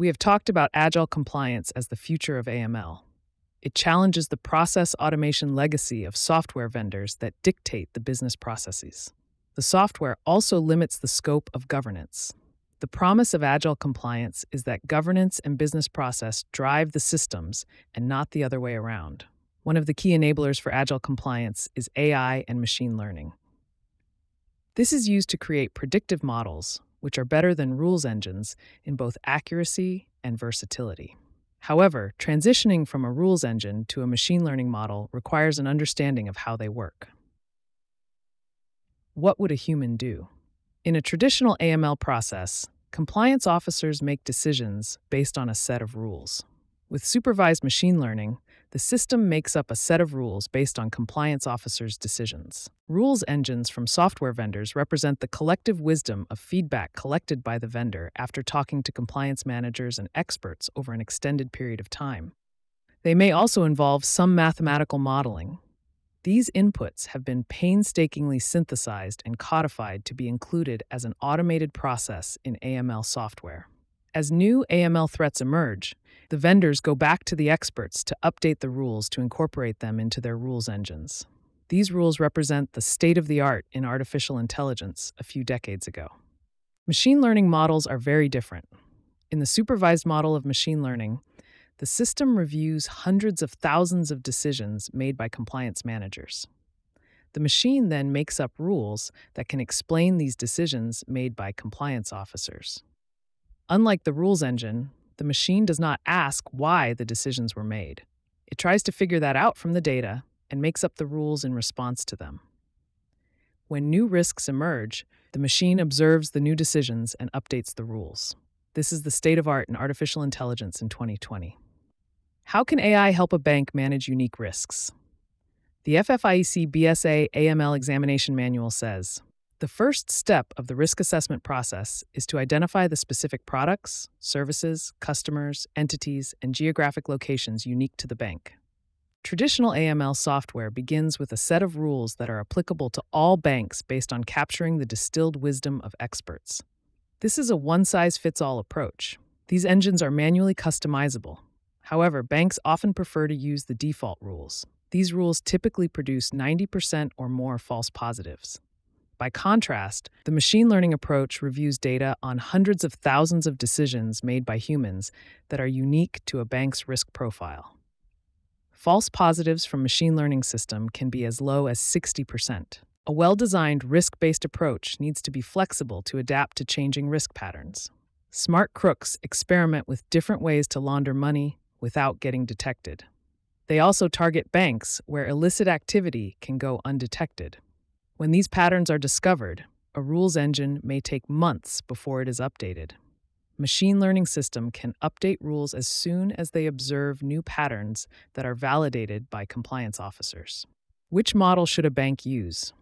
We have talked about agile compliance as the future of AML. It challenges the process automation legacy of software vendors that dictate the business processes. The software also limits the scope of governance. The promise of agile compliance is that governance and business process drive the systems and not the other way around. One of the key enablers for agile compliance is AI and machine learning. This is used to create predictive models, which are better than rules engines in both accuracy and versatility. However, transitioning from a rules engine to a machine learning model requires an understanding of how they work. What would a human do? In a traditional AML process, compliance officers make decisions based on a set of rules. With supervised machine learning, the system makes up a set of rules based on compliance officers' decisions. Rules engines from software vendors represent the collective wisdom of feedback collected by the vendor after talking to compliance managers and experts over an extended period of time. They may also involve some mathematical modeling. These inputs have been painstakingly synthesized and codified to be included as an automated process in AML software. As new AML threats emerge, the vendors go back to the experts to update the rules to incorporate them into their rules engines. These rules represent the state of the art in artificial intelligence a few decades ago. Machine learning models are very different. In the supervised model of machine learning, the system reviews hundreds of thousands of decisions made by compliance managers. The machine then makes up rules that can explain these decisions made by compliance officers. Unlike the rules engine, the machine does not ask why the decisions were made. It tries to figure that out from the data and makes up the rules in response to them. When new risks emerge, the machine observes the new decisions and updates the rules. This is the state of art in artificial intelligence in 2020. How can AI help a bank manage unique risks? The FFIEC BSA AML examination manual says, the first step of the risk assessment process is to identify the specific products, services, customers, entities, and geographic locations unique to the bank. Traditional AML software begins with a set of rules that are applicable to all banks based on capturing the distilled wisdom of experts. This is a one-size-fits-all approach. These engines are manually customizable. However, banks often prefer to use the default rules. These rules typically produce 90% or more false positives. By contrast, the machine learning approach reviews data on hundreds of thousands of decisions made by humans that are unique to a bank's risk profile. False positives from machine learning system can be as low as 60%. A well-designed risk-based approach needs to be flexible to adapt to changing risk patterns. Smart crooks experiment with different ways to launder money without getting detected. They also target banks where illicit activity can go undetected. When these patterns are discovered, a rules engine may take months before it is updated. Machine learning system can update rules as soon as they observe new patterns that are validated by compliance officers. Which model should a bank use?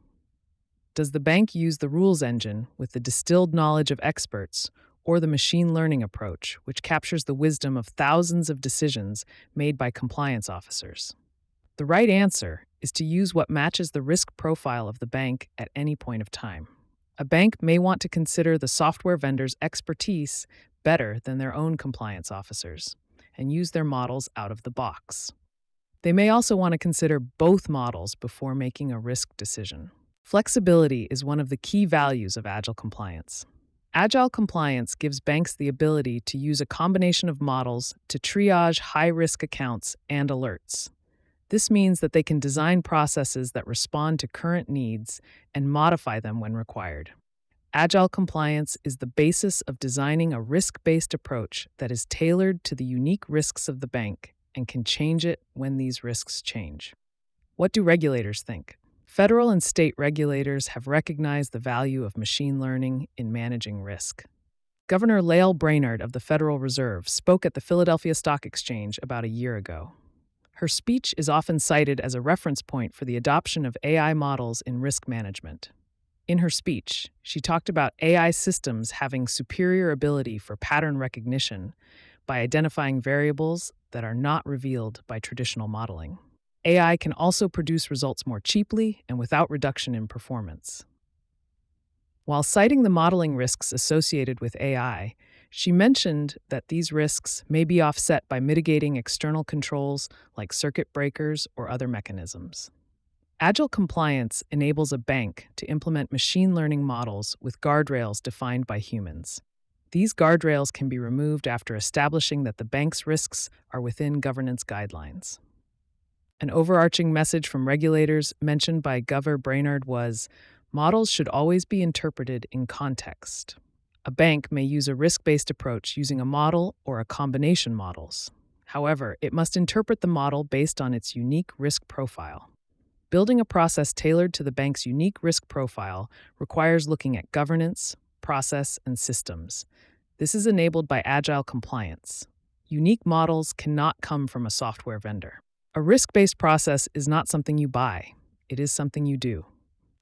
Does the bank use the rules engine with the distilled knowledge of experts, or the machine learning approach, which captures the wisdom of thousands of decisions made by compliance officers? The right answer is to use what matches the risk profile of the bank at any point of time. A bank may want to consider the software vendor's expertise better than their own compliance officers and use their models out of the box. They may also want to consider both models before making a risk decision. Flexibility is one of the key values of Agile compliance. Agile compliance gives banks the ability to use a combination of models to triage high-risk accounts and alerts. This means that they can design processes that respond to current needs and modify them when required. Agile compliance is the basis of designing a risk-based approach that is tailored to the unique risks of the bank and can change it when these risks change. What do regulators think? Federal and state regulators have recognized the value of machine learning in managing risk. Governor Lael Brainard of the Federal Reserve spoke at the Philadelphia Stock Exchange about a year ago. Her speech is often cited as a reference point for the adoption of AI models in risk management. In her speech, she talked about AI systems having superior ability for pattern recognition by identifying variables that are not revealed by traditional modeling. AI can also produce results more cheaply and without reduction in performance. While citing the modeling risks associated with AI, She mentioned that these risks may be offset by mitigating external controls like circuit breakers or other mechanisms. Agile compliance enables a bank to implement machine learning models with guardrails defined by humans. These guardrails can be removed after establishing that the bank's risks are within governance guidelines. An overarching message from regulators mentioned by Governor Brainard was models should always be interpreted in context. A bank may use a risk-based approach using a model or a combination models. However, it must interpret the model based on its unique risk profile. Building a process tailored to the bank's unique risk profile requires looking at governance, process, and systems. This is enabled by agile compliance. Unique models cannot come from a software vendor. A risk-based process is not something you buy, it is something you do.